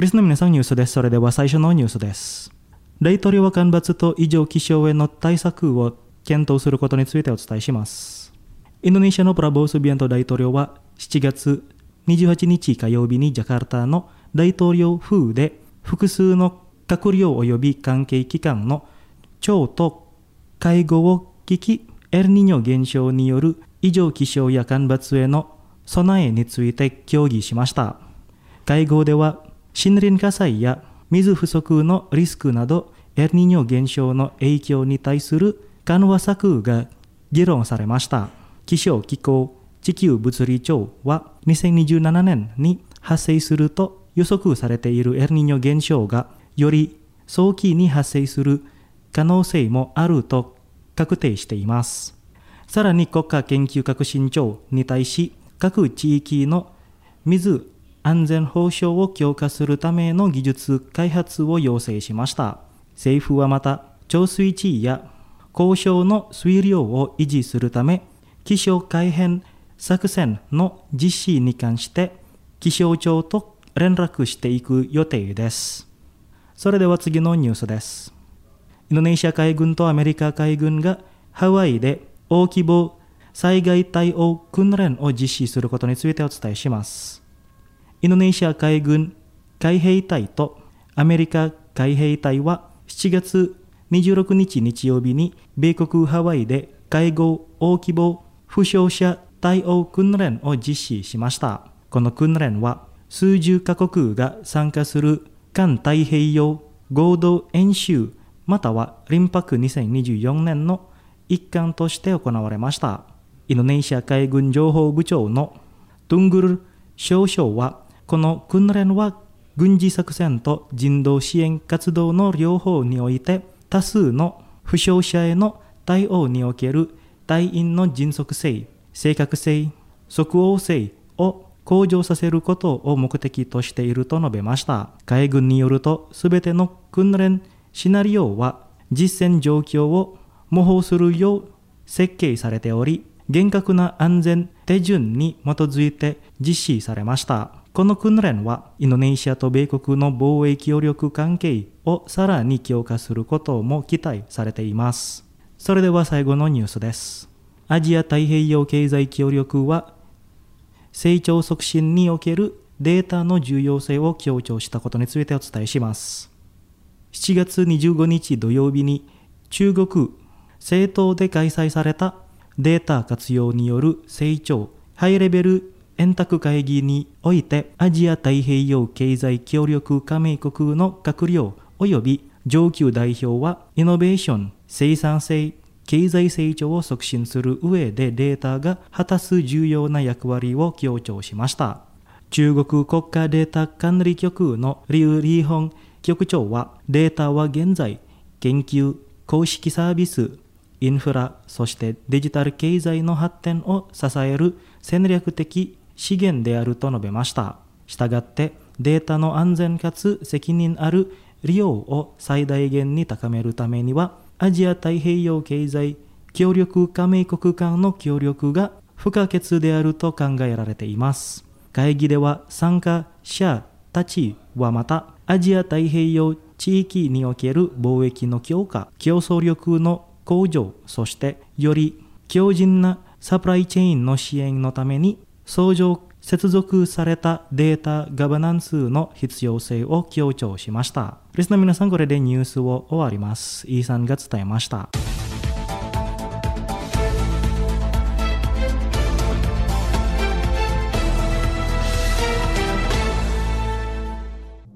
リスの皆さんニュースです。それでは最初のニュースです。大統領は干ばつと異常気象への対策を検討することについてお伝えします。インドネシアのプラボー・スビアント大統領は7月28日火曜日にジャカルタの大統領府で複数の閣僚及び関係機関の長と会合を聞き、エルニーニョ現象による異常気象や干ばつへの備えについて協議しました。会合では森林火災や水不足のリスクなどエルニーニョ現象の影響に対する緩和策が議論されました。気象気候地球物理庁は2027年に発生すると予測されているエルニーニョ現象がより早期に発生する可能性もあると確定しています。さらに国家研究革新庁に対し各地域の水安全保障を強化するための技術開発を要請しました。政府はまた貯水池や高床の水量を維持するため気象改変作戦の実施に関して気象庁と連絡していく予定です。それでは次のニュースです。インドネシア海軍とアメリカ海軍がハワイで大規模災害対応訓練を実施することについてお伝えします。インドネシア海軍海兵隊とアメリカ海兵隊は7月26日日曜日に米国ハワイで海軍大規模負傷者対応訓練を実施しました。この訓練は数十カ国が参加する環太平洋合同演習またはリンパク2024年の一環として行われました。インドネシア海軍情報部長のトゥングル少将はこの訓練は軍事作戦と人道支援活動の両方において多数の負傷者への対応における隊員の迅速性、正確性、即応性を向上させることを目的としていると述べました。海軍によるとすべての訓練シナリオは実践状況を模倣するよう設計されており、厳格な安全手順に基づいて実施されました。この訓練はインドネシアと米国の防衛協力関係をさらに強化することも期待されています。それでは最後のニュースです。アジア太平洋経済協力は成長促進におけるデータの重要性を強調したことについてお伝えします。7月25日土曜日に中国成都で開催されたデータ活用による成長ハイレベル円卓会議においてアジア太平洋経済協力加盟国の閣僚及び上級代表はイノベーション、生産性、経済成長を促進する上でデータが果たす重要な役割を強調しました。中国国家データ管理局のリュウ・リーホン局長はデータは現在研究、公式サービス、インフラ、そしてデジタル経済の発展を支える戦略的資源であると述べました。したがってデータの安全かつ責任ある利用を最大限に高めるためにはアジア太平洋経済協力加盟国間の協力が不可欠であると考えられています。会議では参加者たちはまたアジア太平洋地域における貿易の強化、競争力の向上、そしてより強靭なサプライチェーンの支援のために相乗接続されたデータガバナンスの必要性を強調しました。リスナーの皆さん、これでニュースを終わります。イーさんが伝えました。